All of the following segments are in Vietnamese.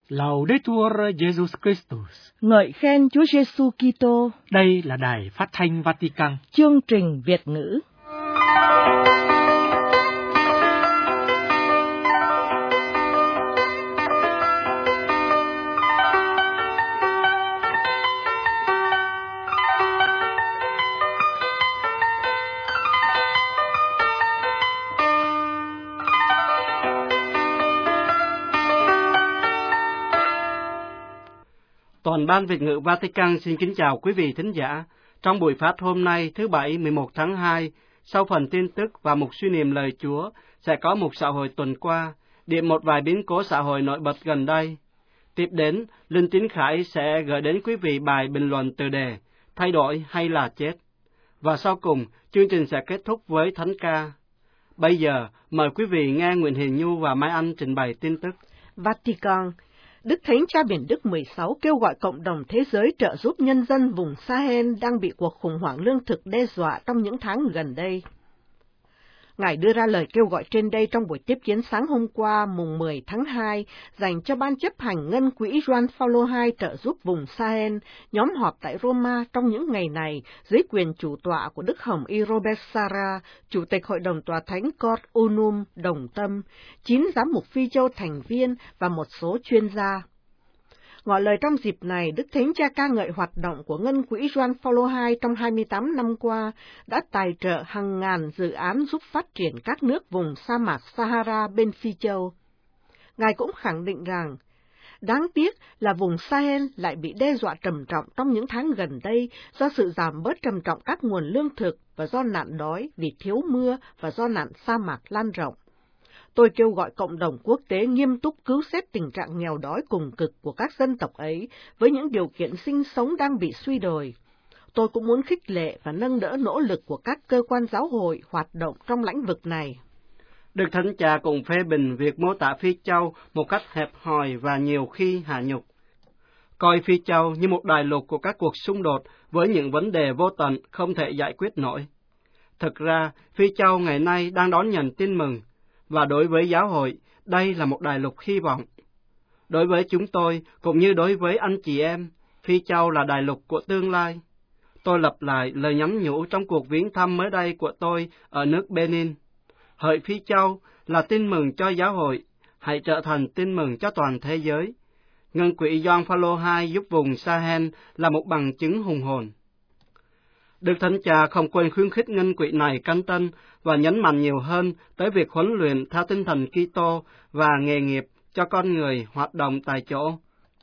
Laudetur Jesus Christus. Ngợi khen Chúa Giêsu Kitô. Đây là Đài Phát thanh Vatican. Chương trình Việt ngữ. Toàn ban Việt ngữ Vatican xin kính chào quý vị thính giả. Trong buổi phát hôm nay, thứ Bảy 11 tháng 2, sau phần tin tức và mục suy niệm lời Chúa, sẽ có mục xã hội tuần qua, điểm một vài biến cố xã hội nổi bật gần đây. Tiếp đến, Linh Tín Khải sẽ gửi đến quý vị bài bình luận tựa đề Thay đổi hay là chết. Và sau cùng, chương trình sẽ kết thúc với thánh ca. Bây giờ, mời quý vị nghe Nguyễn Hiền Nhu và Mai Anh trình bày tin tức. Vatican. Đức Thánh Cha Biển Đức 16 kêu gọi cộng đồng thế giới trợ giúp nhân dân vùng Sahel đang bị cuộc khủng hoảng lương thực đe dọa trong những tháng gần đây. Ngài đưa ra lời kêu gọi trên đây trong buổi tiếp kiến sáng hôm qua, mùng 10 tháng 2, dành cho Ban chấp hành Ngân quỹ Gioan Phaolô II trợ giúp vùng Sahel, nhóm họp tại Roma trong những ngày này dưới quyền chủ tọa của Đức Hồng Y Robert Sarra, Chủ tịch Hội đồng Tòa Thánh Cor Unum Đồng Tâm, 9 giám mục Phi Châu thành viên và một số chuyên gia. Ngỏ lời trong dịp này, Đức Thánh Cha ca ngợi hoạt động của Ngân quỹ Gioan Phaolô II trong 28 năm qua đã tài trợ hàng ngàn dự án giúp phát triển các nước vùng sa mạc Sahara bên Phi Châu. Ngài cũng khẳng định rằng, đáng tiếc là vùng Sahel lại bị đe dọa trầm trọng trong những tháng gần đây do sự giảm bớt trầm trọng các nguồn lương thực và do nạn đói vì thiếu mưa và do nạn sa mạc lan rộng. Tôi kêu gọi cộng đồng quốc tế nghiêm túc cứu xét tình trạng nghèo đói cùng cực của các dân tộc ấy với những điều kiện sinh sống đang bị suy đồi. Tôi cũng muốn khích lệ và nâng đỡ nỗ lực của các cơ quan giáo hội hoạt động trong lĩnh vực này. Đức Thánh Cha cũng phê bình việc mô tả Phi Châu một cách hẹp hòi và nhiều khi hạ nhục. Coi Phi Châu như một đại lục của các cuộc xung đột với những vấn đề vô tận không thể giải quyết nổi. Thực ra, Phi Châu ngày nay đang đón nhận tin mừng, và đối với giáo hội, đây là một đại lục hy vọng. Đối với chúng tôi, cũng như đối với anh chị em, Phi Châu là đại lục của tương lai. Tôi lặp lại lời nhắn nhủ trong cuộc viếng thăm mới đây của tôi ở nước Benin. Hỡi Phi Châu là tin mừng cho giáo hội, hãy trở thành tin mừng cho toàn thế giới. Ngân quỹ Gioan Phaolô II giúp vùng Sahel là một bằng chứng hùng hồn. Đức Thánh Cha không quên khuyến khích ngân quỹ này canh tân và nhấn mạnh nhiều hơn tới việc huấn luyện theo tinh thần Kitô và nghề nghiệp cho con người hoạt động tại chỗ.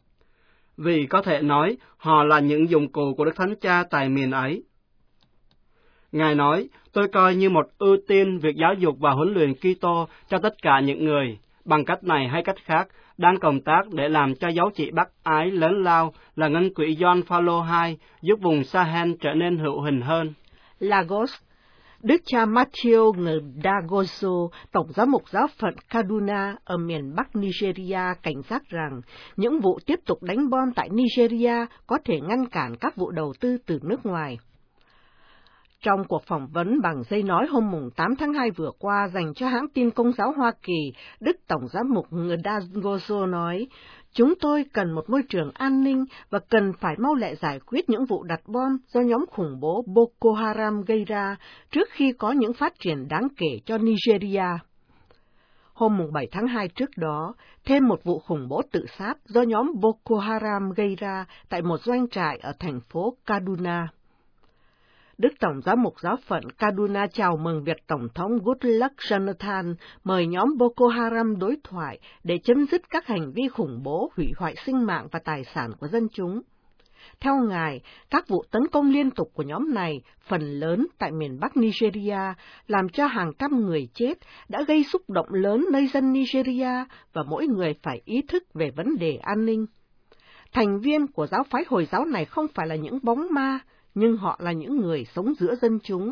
Vì có thể nói, họ là những dụng cụ của Đức Thánh Cha tại miền ấy. Ngài nói, tôi coi như một ưu tiên việc giáo dục và huấn luyện Kitô cho tất cả những người, bằng cách này hay cách khác, đang công tác để làm cho dấu chỉ bác ái lớn lao là Ngân quỹ Gioan Phaolô II giúp vùng Sahel trở nên hữu hình hơn. Lagos. Đức cha Matthew Ndagoso, Tổng giám mục giáo phận Kaduna ở miền Bắc Nigeria cảnh giác rằng những vụ tiếp tục đánh bom tại Nigeria có thể ngăn cản các vụ đầu tư từ nước ngoài. Trong cuộc phỏng vấn bằng dây nói hôm 8 tháng 2 vừa qua dành cho hãng tin Công giáo Hoa Kỳ, Đức Tổng giám mục Ndagoso nói, chúng tôi cần một môi trường an ninh và cần phải mau lẹ giải quyết những vụ đặt bom do nhóm khủng bố Boko Haram gây ra trước khi có những phát triển đáng kể cho Nigeria. Hôm 7 tháng 2 trước đó, thêm một vụ khủng bố tự sát do nhóm Boko Haram gây ra tại một doanh trại ở thành phố Kaduna. Đức Tổng giám mục giáo phận Kaduna chào mừng việc Tổng thống Goodluck Jonathan mời nhóm Boko Haram đối thoại để chấm dứt các hành vi khủng bố hủy hoại sinh mạng và tài sản của dân chúng. Theo Ngài, các vụ tấn công liên tục của nhóm này, phần lớn tại miền Bắc Nigeria, làm cho hàng trăm người chết, đã gây xúc động lớn nơi dân Nigeria và mỗi người phải ý thức về vấn đề an ninh. Thành viên của giáo phái Hồi giáo này không phải là những bóng ma, nhưng họ là những người sống giữa dân chúng.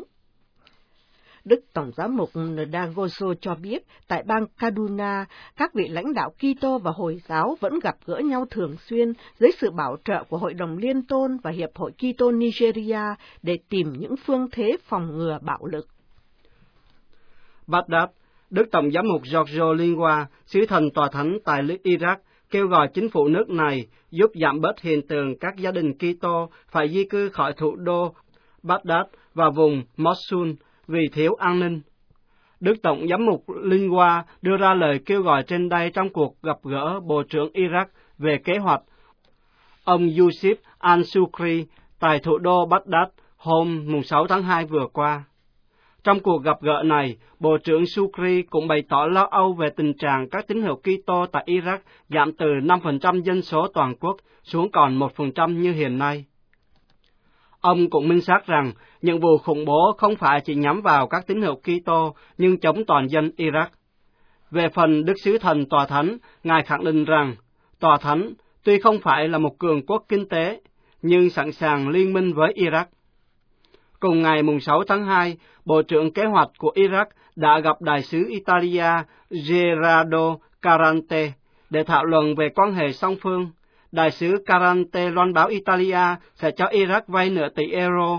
Đức Tổng giám mục Ndagoso cho biết, tại bang Kaduna, các vị lãnh đạo Kitô và Hồi giáo vẫn gặp gỡ nhau thường xuyên dưới sự bảo trợ của Hội đồng Liên tôn và Hiệp hội Kitô Nigeria để tìm những phương thế phòng ngừa bạo lực. Baghdad, Đức Tổng giám mục Giorgio Lingua, sứ thần tòa thánh tại Iraq, kêu gọi chính phủ nước này giúp giảm bớt hiện tượng các gia đình Kitô phải di cư khỏi thủ đô Baghdad và vùng Mosul vì thiếu an ninh. Đức Tổng giám mục Lingua đưa ra lời kêu gọi trên đây trong cuộc gặp gỡ Bộ trưởng Iraq về kế hoạch ông Yusuf al-Sukri tại thủ đô Baghdad hôm 6 tháng 2 vừa qua. Trong cuộc gặp gỡ này, Bộ trưởng Sukri cũng bày tỏ lo âu về tình trạng các tín hữu Kitô tại Iraq giảm từ 5% dân số toàn quốc xuống còn 1% như hiện nay. Ông cũng minh xác rằng những vụ khủng bố không phải chỉ nhắm vào các tín hữu Kitô nhưng chống toàn dân Iraq. Về phần Đức Sứ Thần Tòa Thánh, Ngài khẳng định rằng Tòa Thánh tuy không phải là một cường quốc kinh tế, nhưng sẵn sàng liên minh với Iraq. Cùng ngày 6 tháng 2, Bộ trưởng Kế hoạch của Iraq đã gặp Đại sứ Italia Gerardo Carante để thảo luận về quan hệ song phương. Đại sứ Carante loan báo Italia sẽ cho Iraq vay nửa tỷ euro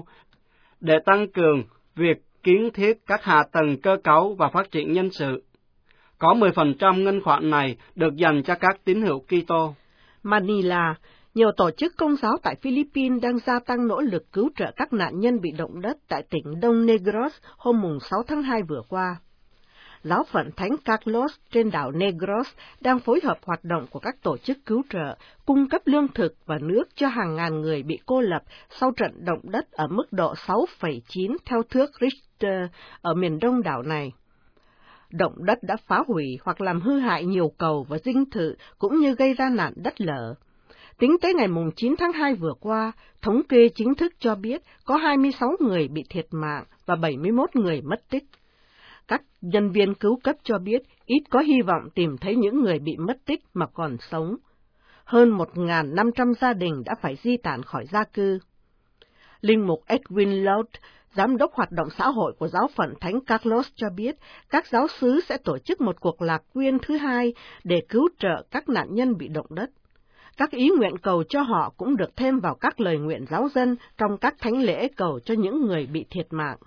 để tăng cường việc kiến thiết các hạ tầng cơ cấu và phát triển nhân sự. Có 10% ngân khoản này được dành cho các tín hữu Kitô. Manila, nhiều tổ chức công giáo tại Philippines đang gia tăng nỗ lực cứu trợ các nạn nhân bị động đất tại tỉnh Đông Negros hôm 6 tháng 2 vừa qua. Giáo phận Thánh Carlos trên đảo Negros đang phối hợp hoạt động của các tổ chức cứu trợ, cung cấp lương thực và nước cho hàng ngàn người bị cô lập sau trận động đất ở mức độ 6,9 theo thước Richter ở miền đông đảo này. Động đất đã phá hủy hoặc làm hư hại nhiều cầu và dinh thự cũng như gây ra nạn đất lở. Tính tới ngày 9 tháng 2 vừa qua, thống kê chính thức cho biết có 26 người bị thiệt mạng và 71 người mất tích. Các nhân viên cứu cấp cho biết ít có hy vọng tìm thấy những người bị mất tích mà còn sống. Hơn 1.500 gia đình đã phải di tản khỏi gia cư. Linh mục Edwin Loud, giám đốc hoạt động xã hội của giáo phận Thánh Carlos cho biết các giáo xứ sẽ tổ chức một cuộc lạc quyên thứ hai để cứu trợ các nạn nhân bị động đất. Các ý nguyện cầu cho họ cũng được thêm vào các lời nguyện giáo dân trong các thánh lễ cầu cho những người bị thiệt mạng.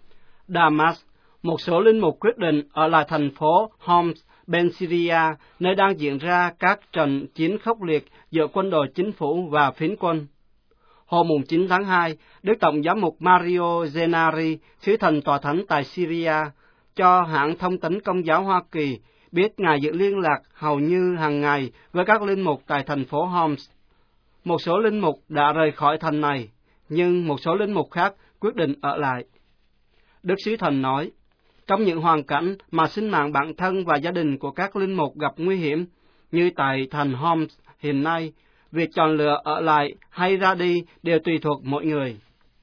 Damas, một số linh mục quyết định ở lại thành phố Homs, bên Syria, nơi đang diễn ra các trận chiến khốc liệt giữa quân đội chính phủ và phiến quân. Hôm 9 tháng 2, Đức Tổng giám mục Mario Zenari, sứ thần tòa thánh tại Syria, cho hãng thông tấn Công giáo Hoa Kỳ biết Ngài giữ liên lạc hầu như hàng ngày với các linh mục tại thành phố Homs. Một số linh mục đã rời khỏi thành này, nhưng một số linh mục khác quyết định ở lại. Đức Sứ Thần nói, trong những hoàn cảnh mà sinh mạng bản thân và gia đình của các linh mục gặp nguy hiểm, như tại thành Homs hiện nay, việc chọn lựa ở lại hay ra đi đều tùy thuộc mỗi người.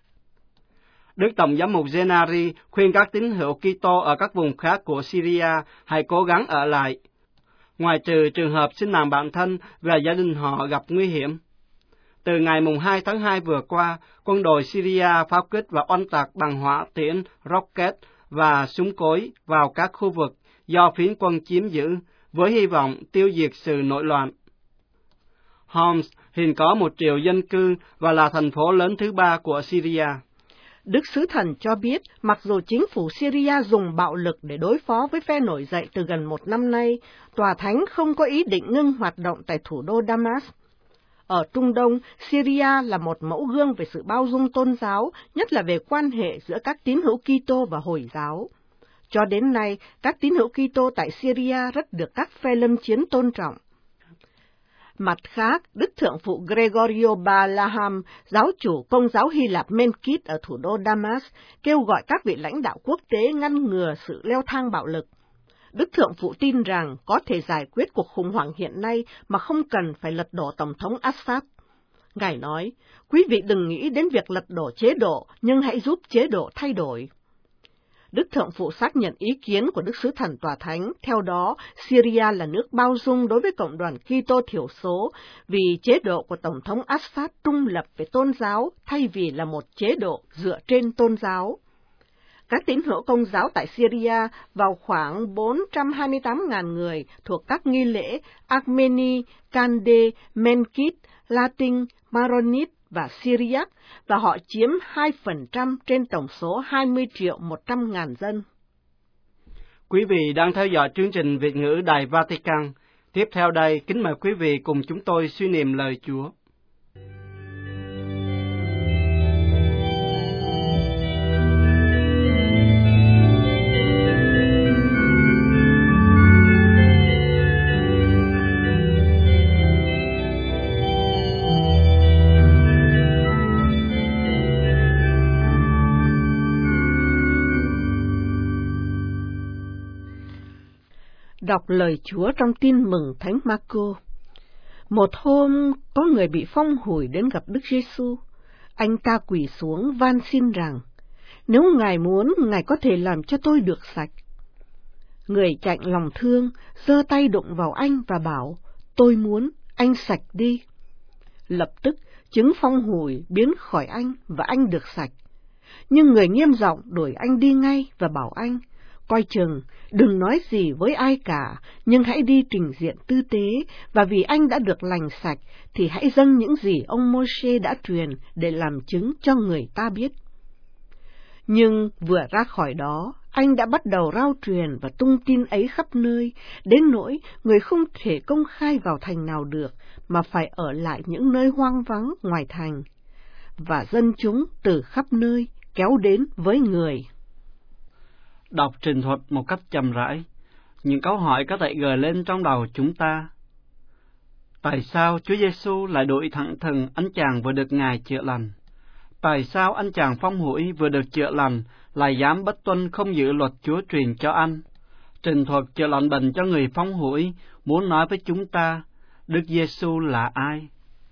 Đức Tổng giám mục Zenari khuyên các tín hữu Kitô ở các vùng khác của Syria hãy cố gắng ở lại, ngoài trừ trường hợp sinh mạng bản thân và gia đình họ gặp nguy hiểm. Từ ngày 2 tháng 2 vừa qua, quân đội Syria pháo kích và oanh tạc bằng hỏa tiễn, rocket và súng cối vào các khu vực do phiến quân chiếm giữ, với hy vọng tiêu diệt sự nổi loạn. Homs hiện có 1 triệu dân cư và là thành phố lớn thứ 3 của Syria. Đức Sứ Thần cho biết, mặc dù chính phủ Syria dùng bạo lực để đối phó với phe nổi dậy từ gần 1 năm nay, Tòa Thánh không có ý định ngưng hoạt động tại thủ đô Damas. Ở Trung Đông, Syria là một mẫu gương về sự bao dung tôn giáo, nhất là về quan hệ giữa các tín hữu Kitô và Hồi giáo. Cho đến nay, các tín hữu Kitô tại Syria rất được các phe lâm chiến tôn trọng. Mặt khác, Đức Thượng phụ Gregorio Balaham, giáo chủ Công giáo Hy Lạp Menkit ở thủ đô Damas, kêu gọi các vị lãnh đạo quốc tế ngăn ngừa sự leo thang bạo lực. Đức Thượng phụ tin rằng có thể giải quyết cuộc khủng hoảng hiện nay mà không cần phải lật đổ Tổng thống Assad. Ngài nói, quý vị đừng nghĩ đến việc lật đổ chế độ, nhưng hãy giúp chế độ thay đổi. Đức Thượng phụ xác nhận ý kiến của Đức Sứ Thần Tòa Thánh, theo đó Syria là nước bao dung đối với cộng đoàn Kitô thiểu số vì chế độ của Tổng thống Assad trung lập về tôn giáo thay vì là một chế độ dựa trên tôn giáo. Các tín hữu Công giáo tại Syria vào khoảng 428.000 người thuộc các nghi lễ Armeni, Kande, Menkit, Latin, Maronit và Syriac, và họ chiếm 2% trên tổng số 20.100.000 dân. Quý vị đang theo dõi chương trình Việt ngữ Đài Vatican. Tiếp theo đây, kính mời quý vị cùng chúng tôi suy niệm lời Chúa. Đọc lời Chúa trong Tin Mừng Thánh Marco. Một hôm, có người bị phong hủi đến gặp Đức Giêsu. Anh ta quỳ xuống van xin rằng, nếu Ngài muốn, Ngài có thể làm cho tôi được sạch. Người chạnh lòng thương, giơ tay đụng vào anh và bảo, tôi muốn, anh sạch đi. Lập tức, chứng phong hủi biến khỏi anh và anh được sạch. Nhưng người nghiêm giọng đuổi anh đi ngay và bảo anh, coi chừng, đừng nói gì với ai cả, nhưng hãy đi trình diện tư tế, và vì anh đã được lành sạch, thì hãy dâng những gì ông Mô-sê đã truyền để làm chứng cho người ta biết. Nhưng vừa ra khỏi đó, anh đã bắt đầu rao truyền và tung tin ấy khắp nơi, đến nỗi người không thể công khai vào thành nào được, mà phải ở lại những nơi hoang vắng ngoài thành. Và dân chúng từ khắp nơi kéo đến với người. Đọc trình thuật một cách chậm rãi, những câu hỏi có thể gợi lên trong đầu chúng ta. Tại sao Chúa Giêsu lại đuổi thẳng thừng anh chàng vừa được Ngài chữa lành? Tại sao anh chàng phong hủi vừa được chữa lành lại dám bất tuân không giữ luật Chúa truyền cho anh? Trình thuật chữa lành bệnh cho người phong hủi muốn nói với chúng ta, Đức Giêsu là ai?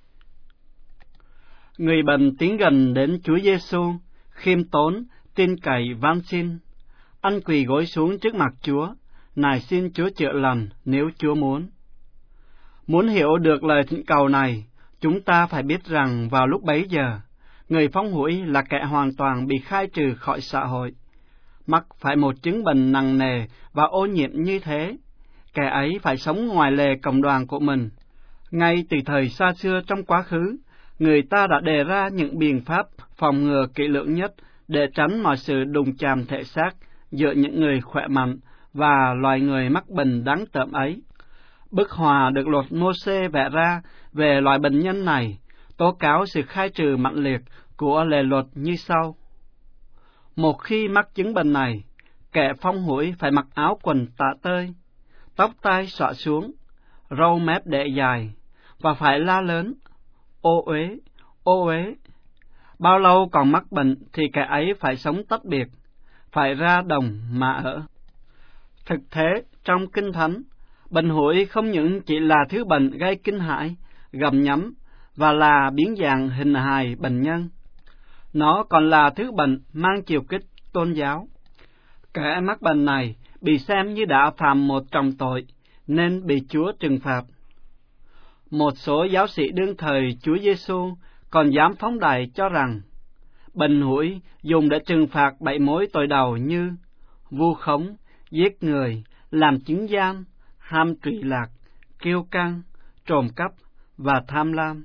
Người bệnh tiến gần đến Chúa Giêsu, khiêm tốn, tin cậy van xin. Anh quỳ gối xuống trước mặt Chúa, nài xin Chúa chữa lành nếu Chúa muốn. Muốn hiểu được lời thỉnh cầu này, chúng ta phải biết rằng vào lúc bấy giờ, người phong hủi là kẻ hoàn toàn bị khai trừ khỏi xã hội. Mắc phải một chứng bệnh nặng nề và ô nhiễm như thế, kẻ ấy phải sống ngoài lề cộng đoàn của mình. Ngay từ thời xa xưa trong quá khứ, người ta đã đề ra những biện pháp phòng ngừa kỹ lưỡng nhất để tránh mọi sự đụng chạm thể xác giữa những người khỏe mạnh và loài người mắc bệnh đáng tởm ấy. Bức họa được luật Mô-sê vẽ ra về loài bệnh nhân này tố cáo sự khai trừ mãnh liệt của lề luật như sau. Một khi mắc chứng bệnh này, kẻ phong hủi phải mặc áo quần tả tơi, tóc tai xõa xuống, râu mép để dài, và phải la lớn, ô uế, ô uế. Bao lâu còn mắc bệnh thì kẻ ấy phải sống tách biệt, phải ra đồng mà ở. Thực thế, trong Kinh Thánh, bệnh hủi không những chỉ là thứ bệnh gây kinh hãi, gặm nhấm và là biến dạng hình hài bệnh nhân. Nó còn là thứ bệnh mang chiều kích tôn giáo. Kẻ mắc bệnh này bị xem như đã phạm một trọng tội, nên bị Chúa trừng phạt. Một số giáo sĩ đương thời Chúa Giêsu còn dám phóng đại cho rằng bệnh hủi dùng để trừng phạt 7 mối tội đầu như vu khống, giết người, làm chứng gian, ham trụy lạc, kiêu căng, trộm cắp và tham lam.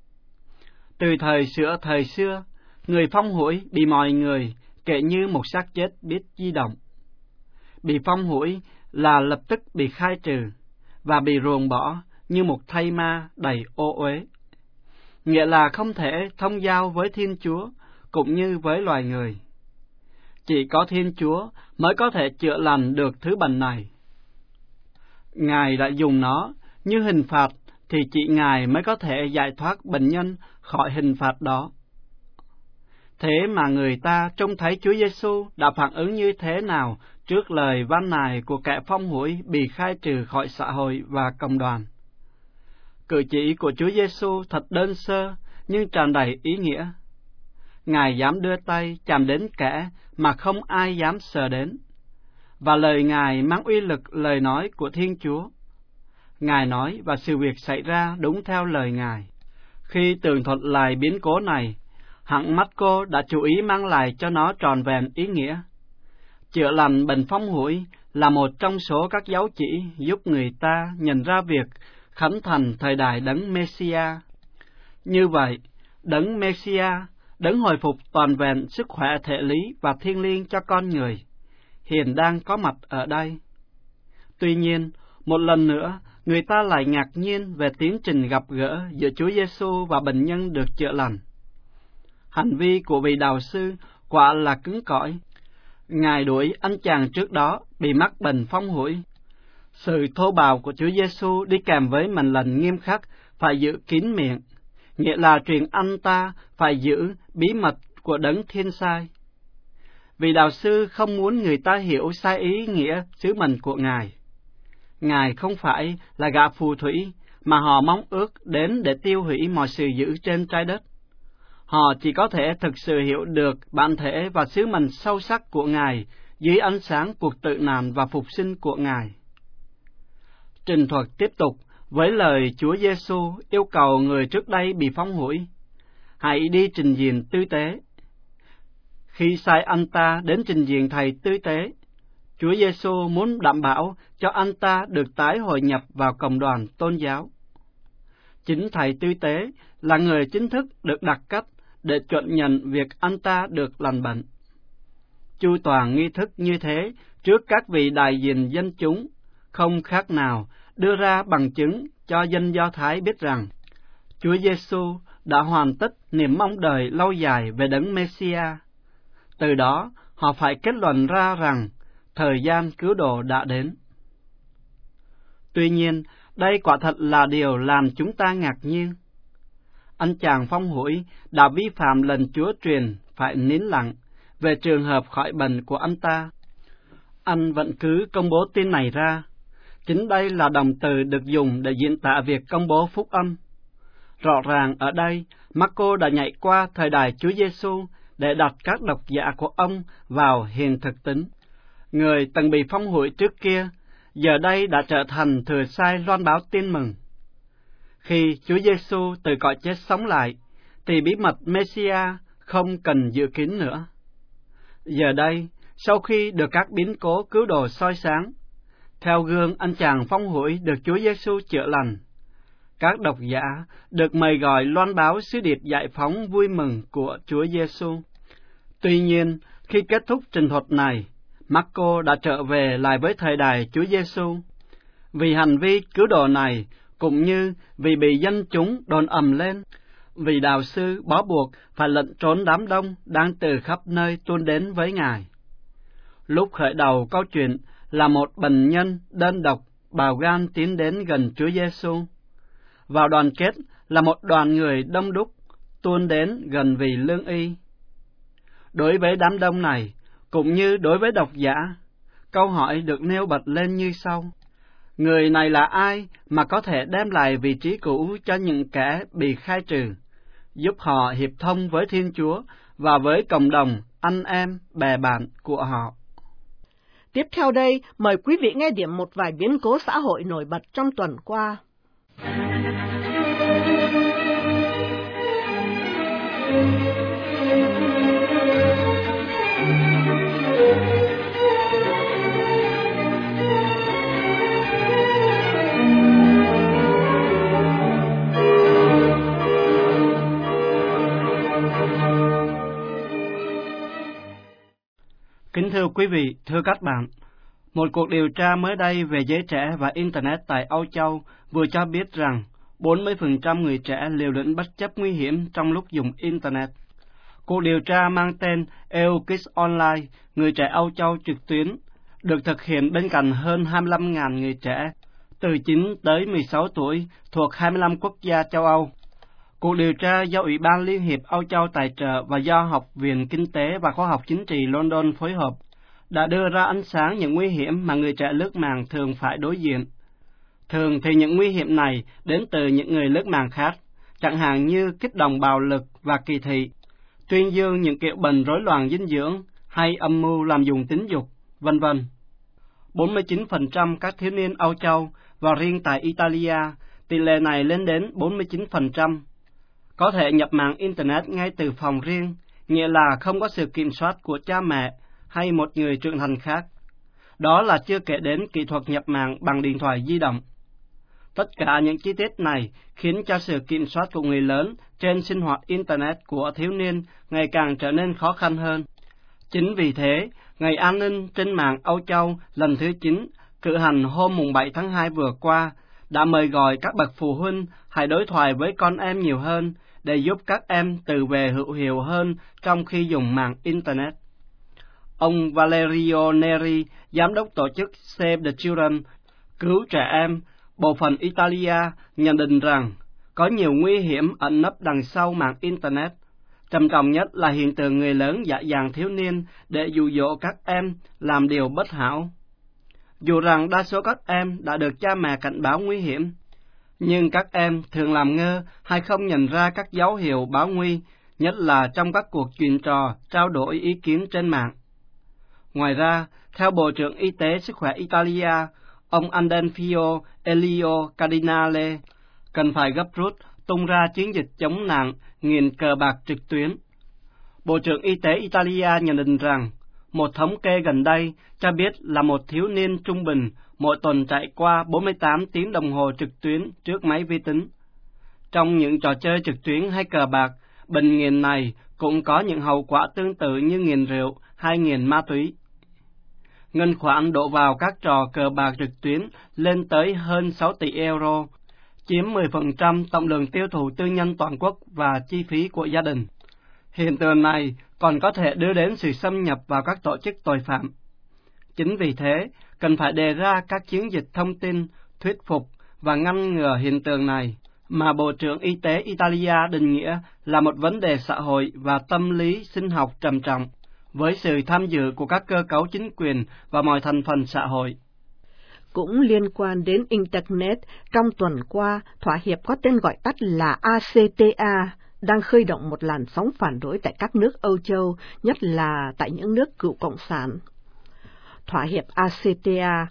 Từ thời xưa, người phong hủi bị mọi người kể như một xác chết biết di động. Bị phong hủi là lập tức bị khai trừ và bị ruồng bỏ như một thây ma đầy ô uế. Nghĩa là không thể thông giao với Thiên Chúa cũng như với loài người. Chỉ có Thiên Chúa mới có thể chữa lành được thứ bệnh này. Ngài đã dùng nó như hình phạt thì chỉ Ngài mới có thể giải thoát bệnh nhân khỏi hình phạt đó. Thế mà người ta trông thấy Chúa Giêsu đã phản ứng như thế nào trước lời van nài của kẻ phong hủi bị khai trừ khỏi xã hội và cộng đoàn. Cử chỉ của Chúa Giêsu thật đơn sơ nhưng tràn đầy ý nghĩa. Ngài dám đưa tay chạm đến kẻ mà không ai dám sờ đến, và lời Ngài mang uy lực lời nói của Thiên Chúa. Ngài nói và sự việc xảy ra đúng theo lời Ngài. Khi tường thuật lại biến cố này, hẳn Marco đã chú ý mang lại cho nó tròn vẹn ý nghĩa. Chữa lành bệnh phong hủi là một trong số các dấu chỉ giúp người ta nhận ra việc khánh thành thời đại Đấng Mêsia. Như vậy, Đấng Mêsia, Đấng hồi phục toàn vẹn sức khỏe thể lý và thiêng liêng cho con người, hiện đang có mặt ở đây. Tuy nhiên, một lần nữa, người ta lại ngạc nhiên về tiến trình gặp gỡ giữa Chúa Giêsu và bệnh nhân được chữa lành. Hành vi của vị đạo sư quả là cứng cỏi. Ngài đuổi anh chàng trước đó bị mắc bệnh phong hủi. Sự thô bạo của Chúa Giêsu đi kèm với mệnh lệnh nghiêm khắc phải giữ kín miệng, nghĩa là truyền anh ta phải giữ bí mật của đấng thiên sai. Vị đạo sư không muốn người ta hiểu sai ý nghĩa sứ mệnh của Ngài. Ngài không phải là gã phù thủy mà họ mong ước đến để tiêu hủy mọi sự dữ trên trái đất. Họ chỉ có thể thực sự hiểu được bản thể và sứ mệnh sâu sắc của Ngài dưới ánh sáng cuộc tự nạn và phục sinh của Ngài. Trình thuật tiếp tục với lời Chúa Giêsu yêu cầu người trước đây bị phóng hủi: hãy đi trình diện tư tế. Khi sai anh ta đến trình diện thầy tư tế, Chúa Giêsu muốn đảm bảo cho anh ta được tái hội nhập vào cộng đoàn tôn giáo. Chính thầy tư tế là người chính thức được đặt cách để chuẩn nhận việc anh ta được lành bệnh. Chu toàn nghi thức như thế trước các vị đại diện dân chúng không khác nào đưa ra bằng chứng cho dân Do Thái biết rằng Chúa Giêsu đã hoàn tất niềm mong đợi lâu dài về đấng Mêsia. Từ đó, họ phải kết luận ra rằng thời gian cứu độ đã đến. Tuy nhiên, đây quả thật là điều làm chúng ta ngạc nhiên. Anh chàng phong hủi đã vi phạm lần Chúa truyền phải nín lặng về trường hợp khỏi bệnh của anh ta. Anh vẫn cứ công bố tin này ra. Chính đây là động từ được dùng để diễn tả việc công bố phúc âm. Rõ ràng ở đây, Marco đã nhảy qua thời đại Chúa Giêsu để đặt các độc giả của ông vào hiện thực tính. Người từng bị phong hủi trước kia, giờ đây đã trở thành thừa sai loan báo tin mừng. Khi Chúa Giêsu từ cõi chết sống lại, thì bí mật Mêsia không cần giữ kín nữa. Giờ đây, sau khi được các biến cố cứu độ soi sáng, theo gương anh chàng phong hủi được Chúa Giêsu chữa lành, các độc giả được mời gọi loan báo sứ điệp giải phóng vui mừng của Chúa Giêsu. Tuy nhiên, khi kết thúc trình thuật này, Marco đã trở về lại với thời đại Chúa Giêsu. Vì hành vi cứu độ này, cũng như vì bị dân chúng đồn ầm lên, vì đạo sư bó buộc phải lẩn trốn đám đông đang từ khắp nơi tuôn đến với Ngài. Lúc khởi đầu câu chuyện là một bệnh nhân đơn độc bào gan tiến đến gần Chúa Giêsu. Vào đoàn kết là một đoàn người đông đúc tuôn đến gần vì lương y. Đối với đám đông này, cũng như đối với độc giả, câu hỏi được nêu bật lên như sau: người này là ai mà có thể đem lại vị trí cũ cho những kẻ bị khai trừ, giúp họ hiệp thông với Thiên Chúa và với cộng đồng anh em bè bạn của họ? Tiếp theo đây, mời quý vị nghe điểm một vài biến cố xã hội nổi bật trong tuần qua. Kính thưa quý vị, thưa các bạn, một cuộc điều tra mới đây về giới trẻ và Internet tại Âu Châu vừa cho biết rằng 40% người trẻ liều lĩnh bất chấp nguy hiểm trong lúc dùng Internet. Cuộc điều tra mang tên EU Kids Online, người trẻ Âu Châu trực tuyến, được thực hiện bên cạnh hơn 25.000 người trẻ từ 9 tới 16 tuổi thuộc 25 quốc gia châu Âu. Cuộc điều tra do Ủy ban Liên hiệp Âu Châu tài trợ và do Học viện Kinh tế và Khoa học Chính trị London phối hợp đã đưa ra ánh sáng những nguy hiểm mà người trẻ lướt mạng thường phải đối diện. Thường thì những nguy hiểm này đến từ những người lướt mạng khác, chẳng hạn như kích động bạo lực và kỳ thị, tuyên dương những kiểu bệnh rối loạn dinh dưỡng hay âm mưu lạm dụng tính dục, vân vân. 49% các thiếu niên Âu Châu và riêng tại Italia, tỷ lệ này lên đến 49%. Có thể nhập mạng Internet ngay từ phòng riêng, nghĩa là không có sự kiểm soát của cha mẹ hay một người trưởng thành khác. Đó là chưa kể đến kỹ thuật nhập mạng bằng điện thoại di động. Tất cả những chi tiết này khiến cho sự kiểm soát của người lớn trên sinh hoạt Internet của thiếu niên ngày càng trở nên khó khăn hơn. Chính vì thế, Ngày An ninh trên mạng Âu Châu lần thứ 9 cử hành hôm 7 tháng 2 vừa qua đã mời gọi các bậc phụ huynh hãy đối thoại với con em nhiều hơn để giúp các em tự về hữu hiệu hơn trong khi dùng mạng Internet. Ông Valerio Neri, giám đốc tổ chức Save the Children, cứu trẻ em, bộ phận Italia, nhận định rằng có nhiều nguy hiểm ẩn nấp đằng sau mạng Internet. Trầm trọng nhất là hiện tượng người lớn dễ dàng thiếu niên để dụ dỗ các em làm điều bất hảo. Dù rằng đa số các em đã được cha mẹ cảnh báo nguy hiểm, nhưng các em thường làm ngơ hay không nhận ra các dấu hiệu báo nguy, nhất là trong các cuộc chuyện trò, trao đổi ý kiến trên mạng. Ngoài ra, theo Bộ trưởng Y tế Sức khỏe Italia, ông Andenfio Elio Cardinale, cần phải gấp rút tung ra chiến dịch chống nạn nghiện cờ bạc trực tuyến. Bộ trưởng Y tế Italia nhận định rằng, một thống kê gần đây cho biết là một thiếu niên trung bình mỗi tuần trải qua 48 tiếng đồng hồ trực tuyến trước máy vi tính. Trong những trò chơi trực tuyến hay cờ bạc, bệnh nghiện này cũng có những hậu quả tương tự như nghiện rượu hay nghiện ma túy. Ngân khoản đổ vào các trò cờ bạc trực tuyến lên tới hơn 6 tỷ euro, chiếm 10% tổng lượng tiêu thụ tư nhân toàn quốc và chi phí của gia đình. Hiện tượng này còn có thể đưa đến sự xâm nhập vào các tổ chức tội phạm. Chính vì thế, cần phải đề ra các chiến dịch thông tin, thuyết phục và ngăn ngừa hiện tượng này, mà Bộ trưởng Y tế Italia định nghĩa là một vấn đề xã hội và tâm lý sinh học trầm trọng, với sự tham dự của các cơ cấu chính quyền và mọi thành phần xã hội. Cũng liên quan đến Internet, trong tuần qua, thỏa hiệp có tên gọi tắt là ACTA đang khơi động một làn sóng phản đối tại các nước Âu Châu, nhất là tại những nước cựu Cộng sản. Thỏa hiệp ACTA,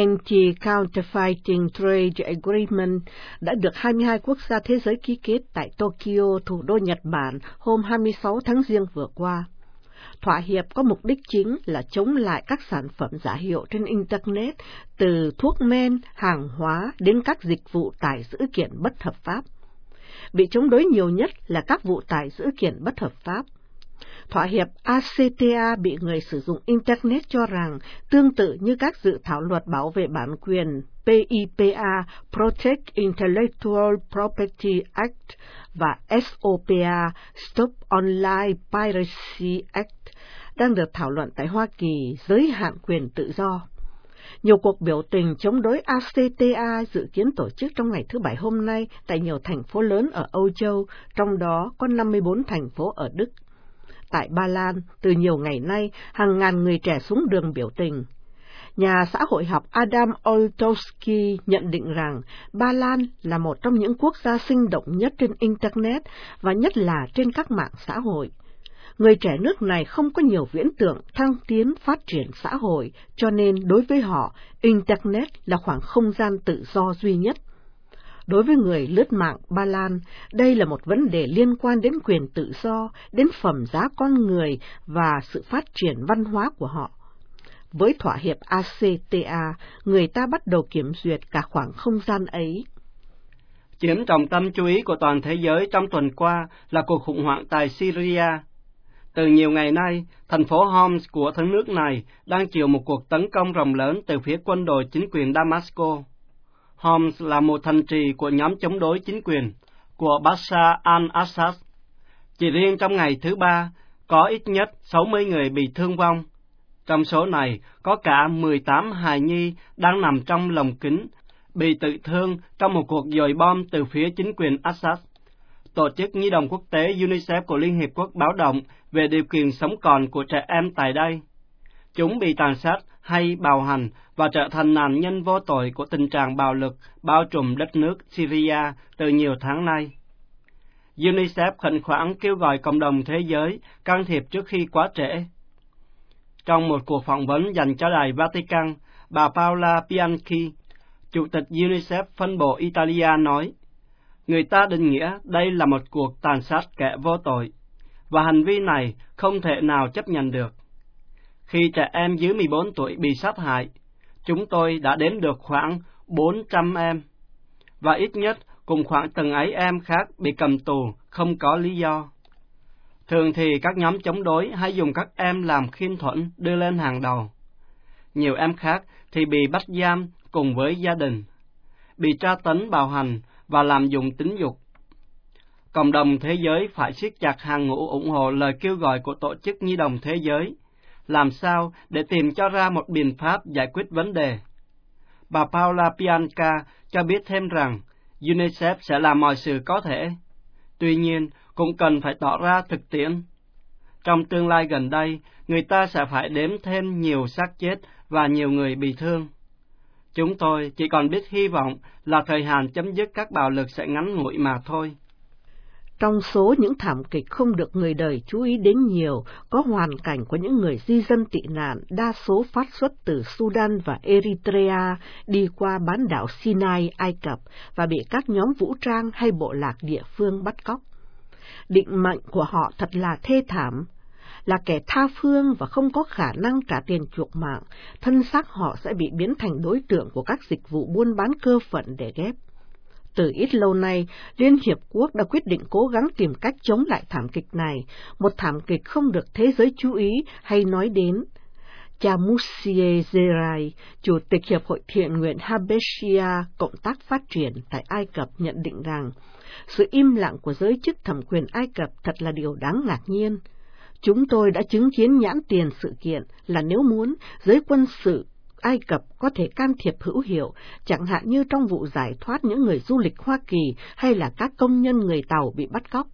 Anti-Counterfeiting Trade Agreement, đã được 22 quốc gia thế giới ký kết tại Tokyo, thủ đô Nhật Bản, hôm 26 tháng Giêng vừa qua. Thỏa hiệp có mục đích chính là chống lại các sản phẩm giả hiệu trên Internet, từ thuốc men, hàng hóa đến các dịch vụ tải dữ kiện bất hợp pháp. Bị chống đối nhiều nhất là các vụ tải dữ kiện bất hợp pháp. Thỏa hiệp ACTA bị người sử dụng Internet cho rằng tương tự như các dự thảo luật bảo vệ bản quyền PIPA, Protect Intellectual Property Act, và SOPA, Stop Online Piracy Act, đang được thảo luận tại Hoa Kỳ, giới hạn quyền tự do. Nhiều cuộc biểu tình chống đối ACTA dự kiến tổ chức trong ngày thứ Bảy hôm nay tại nhiều thành phố lớn ở Âu Châu, trong đó có 54 thành phố ở Đức. Tại Ba Lan, từ nhiều ngày nay, hàng ngàn người trẻ xuống đường biểu tình. Nhà xã hội học Adam Oltowski nhận định rằng Ba Lan là một trong những quốc gia sinh động nhất trên Internet và nhất là trên các mạng xã hội. Người trẻ nước này không có nhiều viễn tưởng thăng tiến phát triển xã hội, cho nên đối với họ, Internet là khoảng không gian tự do duy nhất. Đối với người lướt mạng Ba Lan, đây là một vấn đề liên quan đến quyền tự do, đến phẩm giá con người và sự phát triển văn hóa của họ. Với thỏa hiệp ACTA, người ta bắt đầu kiểm duyệt cả khoảng không gian ấy. Chiếm trọng tâm chú ý của toàn thế giới trong tuần qua là cuộc khủng hoảng tại Syria. Từ nhiều ngày nay, thành phố Homs của thứ nước này đang chịu một cuộc tấn công rộng lớn từ phía quân đội chính quyền Damascus. Homs là một thành trì của nhóm chống đối chính quyền của Bashar al-Assad. Chỉ riêng trong ngày thứ Ba, có ít nhất 60 người bị thương vong. Trong số này, có cả 18 hài nhi đang nằm trong lồng kính, bị tự thương trong một cuộc dội bom từ phía chính quyền Assad. Tổ chức Nhi đồng Quốc tế UNICEF của Liên Hiệp Quốc báo động về điều kiện sống còn của trẻ em tại đây. Chúng bị tàn sát hay bạo hành và trở thành nạn nhân vô tội của tình trạng bạo lực bao trùm đất nước Syria từ nhiều tháng nay. UNICEF khẩn khoản kêu gọi cộng đồng thế giới can thiệp trước khi quá trễ. Trong một cuộc phỏng vấn dành cho Đài Vatican, bà Paola Bianchi, Chủ tịch UNICEF phân bộ Italia nói, người ta định nghĩa đây là một cuộc tàn sát kẻ vô tội, và hành vi này không thể nào chấp nhận được. Khi trẻ em dưới 14 tuổi bị sát hại, chúng tôi đã đếm được khoảng 400 em, và ít nhất cùng khoảng từng ấy em khác bị cầm tù không có lý do. Thường thì các nhóm chống đối hay dùng các em làm khiên thuẫn đưa lên hàng đầu. Nhiều em khác thì bị bắt giam cùng với gia đình. bị tra tấn bạo hành và lạm dụng tính dục. Cộng đồng thế giới phải siết chặt hàng ngũ ủng hộ lời kêu gọi của Tổ chức Nhi đồng Thế giới, làm sao để tìm cho ra một biện pháp giải quyết vấn đề. Bà Paula Pianka cho biết thêm rằng UNICEF sẽ làm mọi sự có thể, tuy nhiên cũng cần phải tỏ ra thực tiễn. Trong tương lai gần đây, người ta sẽ phải đếm thêm nhiều xác chết và nhiều người bị thương. Chúng tôi chỉ còn biết hy vọng là thời hạn chấm dứt các bạo lực sẽ ngắn ngủi mà thôi. Trong số những thảm kịch không được người đời chú ý đến nhiều, có hoàn cảnh của những người di dân tị nạn, đa số phát xuất từ Sudan và Eritrea, đi qua bán đảo Sinai, Ai Cập, và bị các nhóm vũ trang hay bộ lạc địa phương bắt cóc. Định mệnh của họ thật là thê thảm. Là kẻ tha phương và không có khả năng trả tiền chuộc mạng, thân xác họ sẽ bị biến thành đối tượng của các dịch vụ buôn bán cơ phận để ghép. Từ ít lâu nay, Liên Hiệp Quốc đã quyết định cố gắng tìm cách chống lại thảm kịch này, một thảm kịch không được thế giới chú ý hay nói đến. Cha Mousie Zerai, Chủ tịch Hiệp hội Thiện nguyện Habeshia, Cộng tác Phát triển tại Ai Cập nhận định rằng, sự im lặng của giới chức thẩm quyền Ai Cập thật là điều đáng ngạc nhiên. Chúng tôi đã chứng kiến nhãn tiền sự kiện là nếu muốn, giới quân sự Ai Cập có thể can thiệp hữu hiệu, chẳng hạn như trong vụ giải thoát những người du lịch Hoa Kỳ hay là các công nhân người Tàu bị bắt cóc.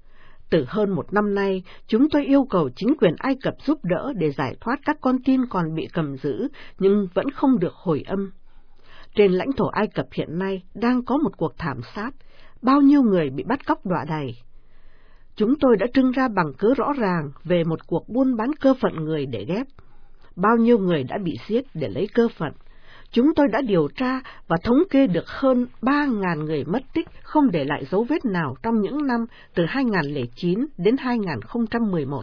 Từ hơn một năm nay, chúng tôi yêu cầu chính quyền Ai Cập giúp đỡ để giải thoát các con tin còn bị cầm giữ, nhưng vẫn không được hồi âm. Trên lãnh thổ Ai Cập hiện nay đang có một cuộc thảm sát, bao nhiêu người bị bắt cóc đọa đày. Chúng tôi đã trưng ra bằng cớ rõ ràng về một cuộc buôn bán cơ phận người để ghép. Bao nhiêu người đã bị giết để lấy cơ phận. Chúng tôi đã điều tra và thống kê được hơn 3.000 người mất tích không để lại dấu vết nào trong những năm từ 2009 đến 2011.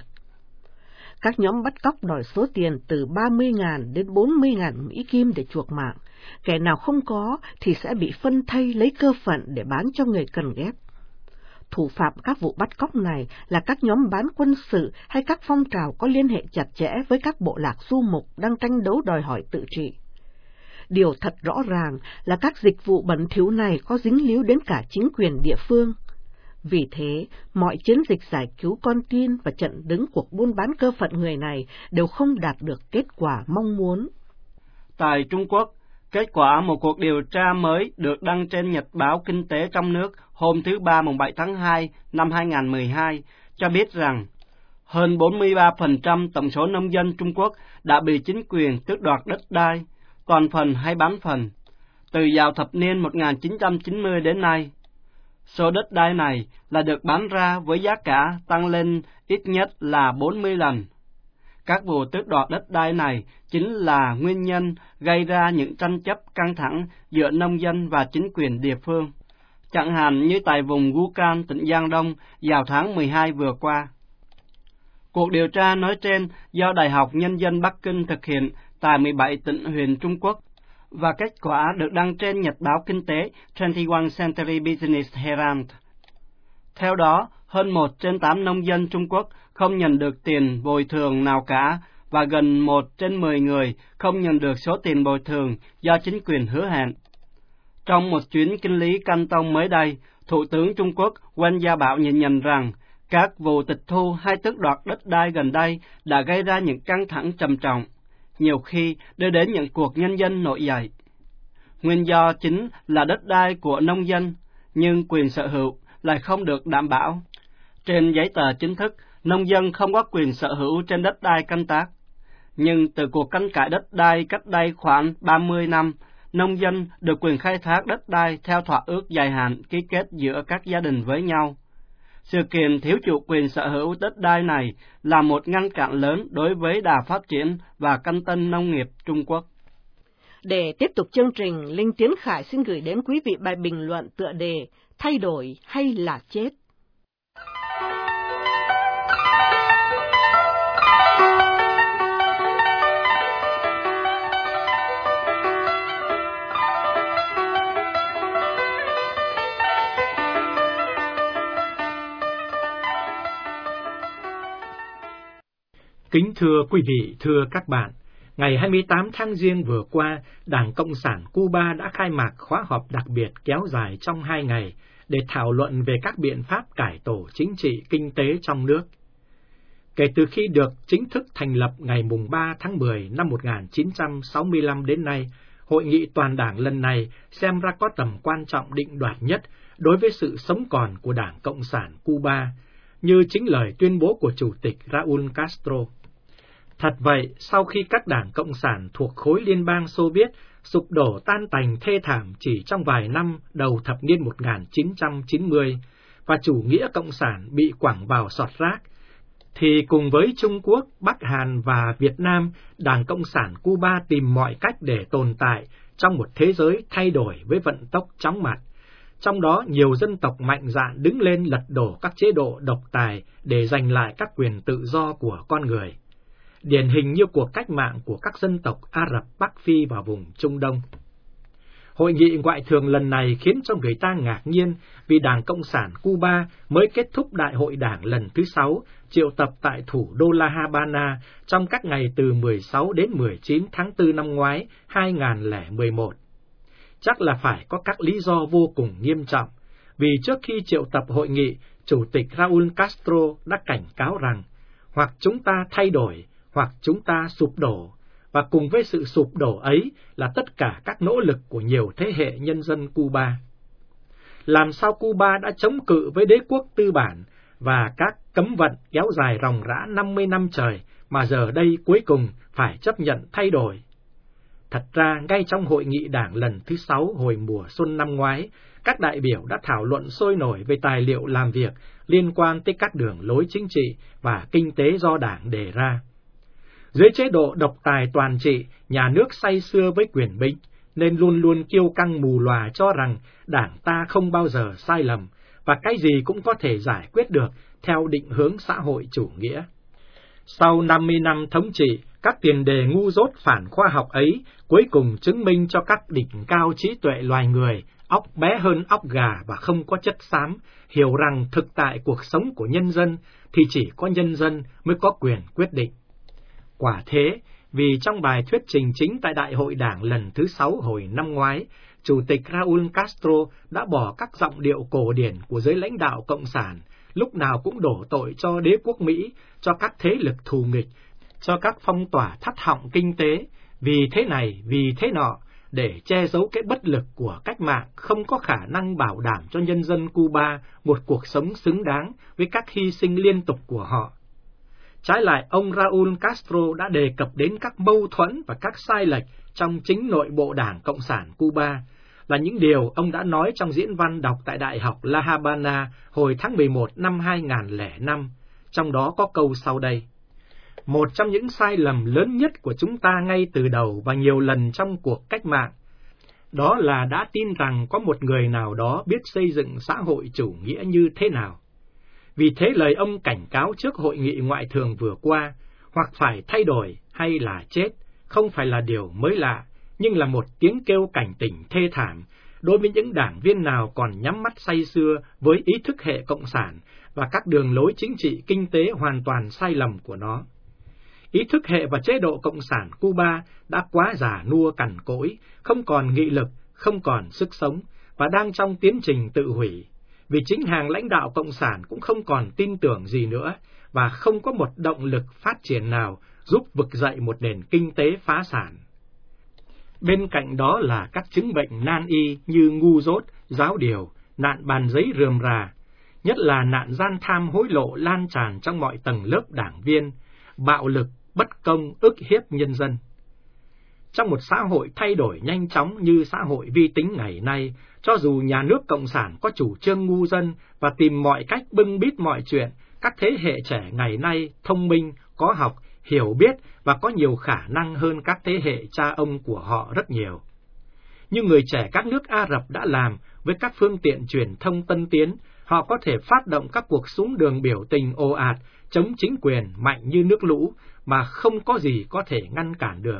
Các nhóm bắt cóc đòi số tiền từ 30.000 đến 40.000 Mỹ Kim để chuộc mạng. Kẻ nào không có thì sẽ bị phân thây lấy cơ phận để bán cho người cần ghép. Thủ phạm các vụ bắt cóc này là các nhóm bán quân sự hay các phong trào có liên hệ chặt chẽ với các bộ lạc du mục đang tranh đấu đòi hỏi tự trị. Điều thật rõ ràng là các dịch vụ bẩn thỉu này có dính líu đến cả chính quyền địa phương. Vì thế, mọi chiến dịch giải cứu con tin và trận đứng cuộc buôn bán cơ phận người này đều không đạt được kết quả mong muốn. Tại Trung Quốc, kết quả một cuộc điều tra mới được đăng trên Nhật báo Kinh tế trong nước hôm thứ Ba mùng 7 tháng 2 năm 2012 cho biết rằng hơn 43% tổng số nông dân Trung Quốc đã bị chính quyền tước đoạt đất đai, toàn phần hay bán phần, từ vào thập niên 1990 đến nay. Số đất đai này là được bán ra với giá cả tăng lên ít nhất là 40 lần. Các vụ tước đoạt đất đai này chính là nguyên nhân gây ra những tranh chấp căng thẳng giữa nông dân và chính quyền địa phương, chẳng hạn như tại vùng Gucan, tỉnh Giang Đông vào tháng 12 vừa qua. Cuộc điều tra nói trên do Đại học Nhân dân Bắc Kinh thực hiện tại 17 tỉnh huyện Trung Quốc, và kết quả được đăng trên Nhật báo Kinh tế 21st Century Business Herald. Theo đó, hơn 1 trên 8 nông dân Trung Quốc không nhận được tiền bồi thường nào cả, và gần 1 trên 10 người không nhận được số tiền bồi thường do chính quyền hứa hẹn. Trong một chuyến kinh lý Canton mới đây, Thủ tướng Trung Quốc Wen Jiabao nhìn nhận rằng các vụ tịch thu hay tước đoạt đất đai gần đây đã gây ra những căng thẳng trầm trọng, nhiều khi đưa đến những cuộc nhân dân nổi dậy. Nguyên do chính là đất đai của nông dân, nhưng quyền sở hữu lại không được đảm bảo. Trên giấy tờ chính thức, nông dân không có quyền sở hữu trên đất đai canh tác. Nhưng từ cuộc tranh cãi đất đai cách đây khoảng 30 năm, nông dân được quyền khai thác đất đai theo thỏa ước dài hạn ký kết giữa các gia đình với nhau. Sự kiện thiếu chủ quyền sở hữu đất đai này là một ngăn cản lớn đối với đà phát triển và canh tân nông nghiệp Trung Quốc. Để tiếp tục chương trình, Linh Tiến Khải xin gửi đến quý vị bài bình luận tựa đề Thay đổi hay là chết? Kính thưa quý vị, thưa các bạn, Ngày 28 tháng Giêng vừa qua, Đảng Cộng sản Cuba đã khai mạc khóa họp đặc biệt kéo dài trong 2 ngày để thảo luận về các biện pháp cải tổ chính trị, kinh tế trong nước. Kể từ khi được chính thức thành lập ngày 3 tháng 10 năm 1965 đến nay, Hội nghị toàn đảng lần này xem ra có tầm quan trọng định đoạt nhất đối với sự sống còn của Đảng Cộng sản Cuba, như chính lời tuyên bố của Chủ tịch Raúl Castro. Thật vậy, sau khi các đảng Cộng sản thuộc khối Liên bang Xô Viết sụp đổ tan tành thê thảm chỉ trong vài năm đầu thập niên 1990, và chủ nghĩa Cộng sản bị quẳng vào sọt rác, thì cùng với Trung Quốc, Bắc Hàn và Việt Nam, Đảng Cộng sản Cuba tìm mọi cách để tồn tại trong một thế giới thay đổi với vận tốc chóng mặt. Trong đó, nhiều dân tộc mạnh dạn đứng lên lật đổ các chế độ độc tài để giành lại các quyền tự do của con người. Điển hình như cuộc cách mạng của các dân tộc Ả Rập Bắc Phi và vùng Trung Đông. Hội nghị ngoại thường lần này khiến cho người ta ngạc nhiên vì Đảng Cộng sản Cuba mới kết thúc đại hội đảng lần thứ 6, triệu tập tại thủ đô La Habana trong các ngày từ 16 đến 19 tháng 4 năm ngoái 2011. Chắc là phải có các lý do vô cùng nghiêm trọng, vì trước khi triệu tập hội nghị, Chủ tịch Raúl Castro đã cảnh cáo rằng hoặc chúng ta thay đổi, hoặc chúng ta sụp đổ, và cùng với sự sụp đổ ấy là tất cả các nỗ lực của nhiều thế hệ nhân dân Cuba. Làm sao Cuba đã chống cự với đế quốc tư bản và các cấm vận kéo dài ròng rã 50 năm trời mà giờ đây cuối cùng phải chấp nhận thay đổi? Thật ra, ngay trong hội nghị đảng lần thứ 6 hồi mùa xuân năm ngoái, các đại biểu đã thảo luận sôi nổi về tài liệu làm việc liên quan tới các đường lối chính trị và kinh tế do đảng đề ra. Dưới chế độ độc tài toàn trị, nhà nước say sưa với quyền bính, nên luôn luôn kiêu căng mù lòa cho rằng đảng ta không bao giờ sai lầm, và cái gì cũng có thể giải quyết được theo định hướng xã hội chủ nghĩa. Sau 50 năm thống trị, các tiền đề ngu dốt phản khoa học ấy cuối cùng chứng minh cho các đỉnh cao trí tuệ loài người, óc bé hơn óc gà và không có chất xám, hiểu rằng thực tại cuộc sống của nhân dân thì chỉ có nhân dân mới có quyền quyết định. Quả thế, vì trong bài thuyết trình chính tại Đại hội Đảng lần thứ 6 hồi năm ngoái, Chủ tịch Raúl Castro đã bỏ các giọng điệu cổ điển của giới lãnh đạo Cộng sản, lúc nào cũng đổ tội cho đế quốc Mỹ, cho các thế lực thù nghịch, cho các phong tỏa thắt họng kinh tế, vì thế này, vì thế nọ, để che giấu cái bất lực của cách mạng không có khả năng bảo đảm cho nhân dân Cuba một cuộc sống xứng đáng với các hy sinh liên tục của họ. Trái lại, ông Raúl Castro đã đề cập đến các mâu thuẫn và các sai lệch trong chính nội bộ Đảng Cộng sản Cuba, là những điều ông đã nói trong diễn văn đọc tại Đại học La Habana hồi tháng 11 năm 2005, trong đó có câu sau đây. Một trong những sai lầm lớn nhất của chúng ta ngay từ đầu và nhiều lần trong cuộc cách mạng, đó là đã tin rằng có một người nào đó biết xây dựng xã hội chủ nghĩa như thế nào. Vì thế lời ông cảnh cáo trước hội nghị ngoại thường vừa qua, hoặc phải thay đổi hay là chết, không phải là điều mới lạ, nhưng là một tiếng kêu cảnh tỉnh thê thảm đối với những đảng viên nào còn nhắm mắt say sưa với ý thức hệ cộng sản và các đường lối chính trị kinh tế hoàn toàn sai lầm của nó. Ý thức hệ và chế độ cộng sản Cuba đã quá già nua cằn cỗi, không còn nghị lực, không còn sức sống và đang trong tiến trình tự hủy. Vì chính hàng lãnh đạo cộng sản cũng không còn tin tưởng gì nữa và không có một động lực phát triển nào giúp vực dậy một nền kinh tế phá sản. Bên cạnh đó là các chứng bệnh nan y như ngu dốt, giáo điều, nạn bàn giấy rườm rà, nhất là nạn gian tham hối lộ lan tràn trong mọi tầng lớp đảng viên, bạo lực, bất công, ức hiếp nhân dân. Trong một xã hội thay đổi nhanh chóng như xã hội vi tính ngày nay, cho dù nhà nước cộng sản có chủ trương ngu dân và tìm mọi cách bưng bít mọi chuyện, các thế hệ trẻ ngày nay thông minh, có học, hiểu biết và có nhiều khả năng hơn các thế hệ cha ông của họ rất nhiều. Như người trẻ các nước Ả Rập đã làm với các phương tiện truyền thông tân tiến, họ có thể phát động các cuộc xuống đường biểu tình ồ ạt, chống chính quyền mạnh như nước lũ mà không có gì có thể ngăn cản được.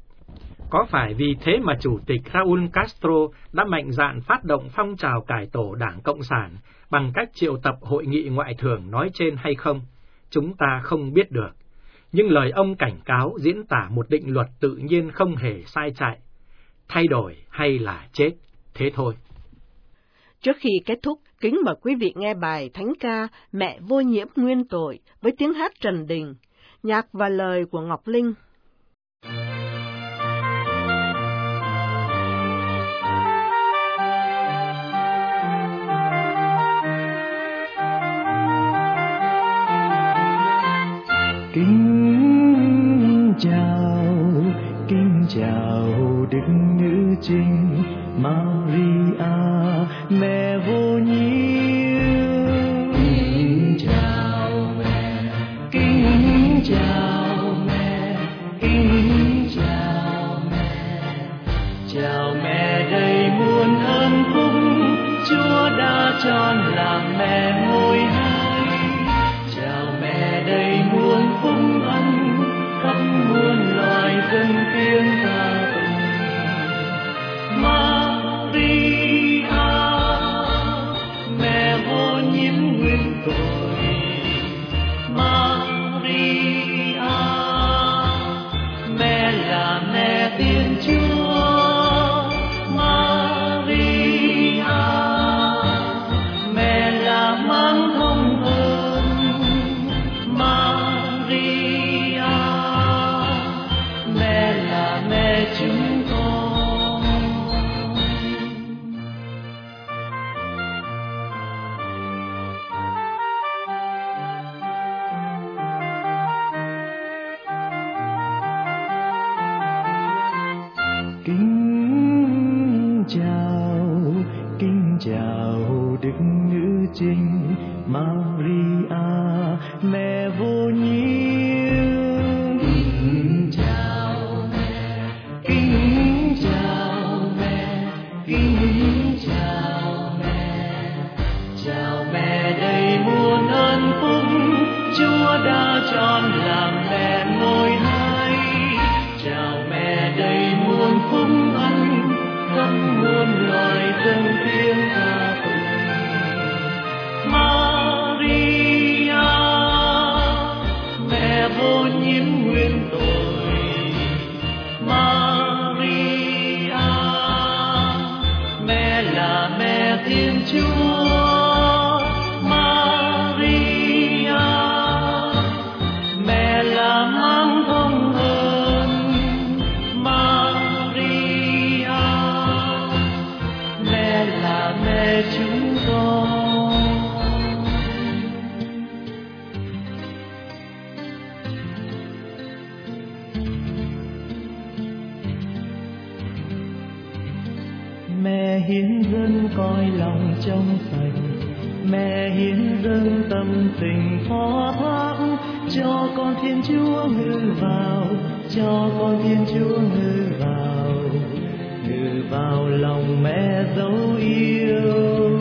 Có phải vì thế mà Chủ tịch Raúl Castro đã mạnh dạn phát động phong trào cải tổ Đảng Cộng sản bằng cách triệu tập hội nghị ngoại thường nói trên hay không? Chúng ta không biết được. nhưng lời ông cảnh cáo diễn tả một định luật tự nhiên không hề sai chạy, thay đổi hay là chết, thế thôi. Trước khi kết thúc, kính mời quý vị nghe bài thánh ca Mẹ Vô Nhiễm Nguyên Tội với tiếng hát Trần Đình, nhạc và lời của Ngọc Linh. Kính chào Đức Nữ Trinh Maria, mẹ vô nhiễm. Kính chào mẹ, kính chào mẹ, kính chào mẹ. Chào mẹ đầy muôn ơn phúc, Chúa đã chọn làm mẹ ngôi hai. Chào mẹ đầy muôn phúc ân, khắp muôn loài dân tiếng ca tụng. Maria, mẹ vô nhiễm nguyên tội. Maria, mẹ là mẹ Thiên Chúa. Maria, mẹ là mang thông ơn. Maria, mẹ là mẹ chúng con. Kính chào Đức Nữ Trinh Maria, mẹ vô nhiễm. Kính chào mẹ, kính chào mẹ, kính chào mẹ. Chào mẹ đầy muôn ơn phúc, Chúa đã chọn làm mẹ ngôi hai. Chào mẹ đầy muôn phúc ân, khắp muôn loài dân tiếng ca tụng. Maria, mẹ vô nhiễm nguyên tội. Maria, mẹ là mẹ Thiên Chúa. Maria, mẹ là mang thông ơn. Maria, mẹ là mẹ chúng con. Mẹ hiến dâng cõi lòng trong sạch, mẹ hiến dâng tâm tình phó thác, cho con Thiên Chúa ngự vào, cho con Thiên Chúa ngự vào lòng mẹ dấu yêu.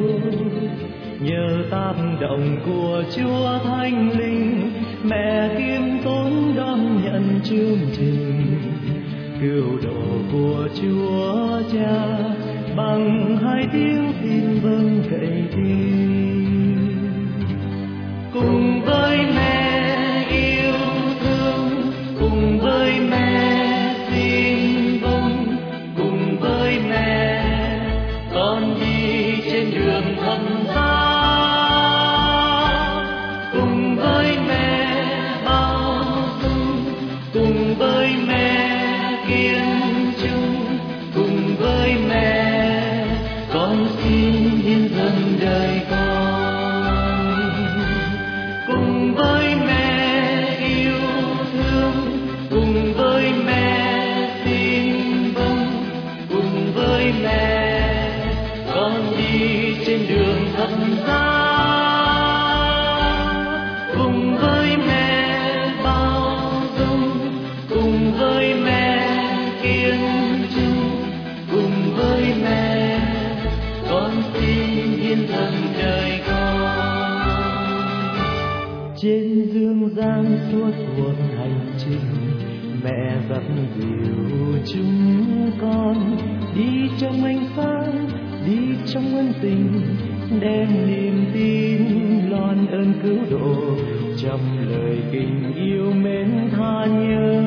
Nhờ tác động của Chúa Thánh Linh, mẹ khiêm tốn đón nhận chương trình cứu độ của Chúa Cha bằng hai tiếng xin vâng cậy tin. Cùng với mẹ yêu thương, cùng với mẹ xin vâng, cùng với mẹ con đi trên đường thập giá. Cùng với mẹ bao dung, cùng với mẹ kiên trung, cùng với mẹ con xin hiến dâng đời con. Cùng với mẹ yêu thương, cùng với mẹ xin vâng, cùng với mẹ con đi trên đường thập giá. Cùng với mẹ bao dung, cùng với mẹ kiên trung, cùng với mẹ con xin hiến dâng đời con. Trên dương gian suốt cuộc hành trình, mẹ dắt dìu chúng con đi trong ánh sáng, đi trong ân tình, đem niềm tin loan ơn cứu độ cho trong lời tình yêu mến tha nhân.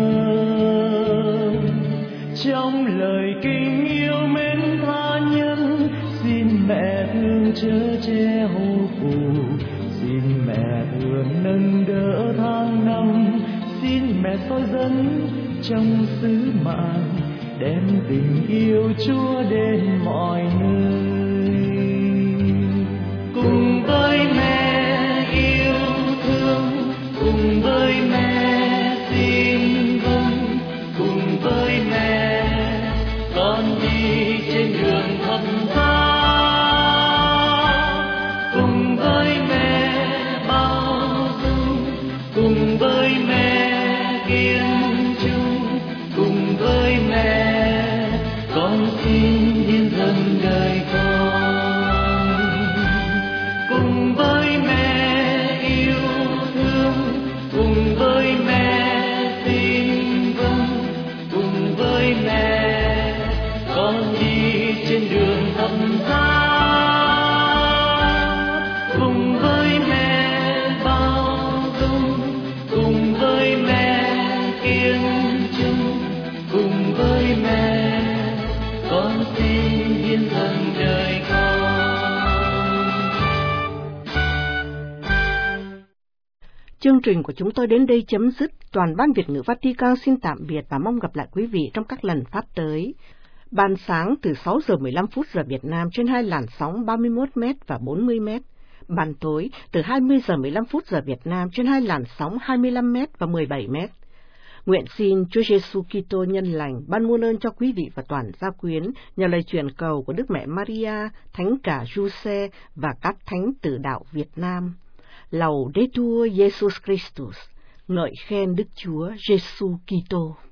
Trong lời kinh yêu mến tha nhân, xin mẹ thương chở che hộ phù, xin mẹ thương nâng đỡ tháng năm, xin mẹ soi dẫn trong sứ mạng, đem tình yêu Chúa đến mọi nơi. Cùng với mẹ yêu thương, cùng với mẹ xin vâng, cùng với mẹ con đi trên đường thập giá. Cùng với mẹ bao dung, cùng với mẹ kiên trung, cùng với mẹ con xin hiến dâng đời con. Cùng với mẹ yêu thương, cùng với mẹ xin vâng, cùng với mẹ con đi trên đường thập giá. Cùng với mẹ bao dung, cùng với mẹ kiên trung, cùng với mẹ con xin hiến dâng đời con. Chương trình của chúng tôi đến đây chấm dứt. Toàn ban Việt ngữ Vatican xin tạm biệt và mong gặp lại quý vị trong các lần phát tới. Ban sáng từ 6 giờ 15 phút giờ Việt Nam trên hai làn sóng 31 m và 40 m. Ban tối từ 20 giờ 15 phút giờ Việt Nam trên hai làn sóng 25 m và 17 m. Nguyện xin Chúa Giêsu Kitô nhân lành ban muôn ơn cho quý vị và toàn gia quyến nhờ lời truyền cầu của Đức Mẹ Maria, Thánh cả Giuse và các thánh tử đạo Việt Nam. Laudetur Jesus Christus, ngợi khen Đức Chúa Giêsu Kitô.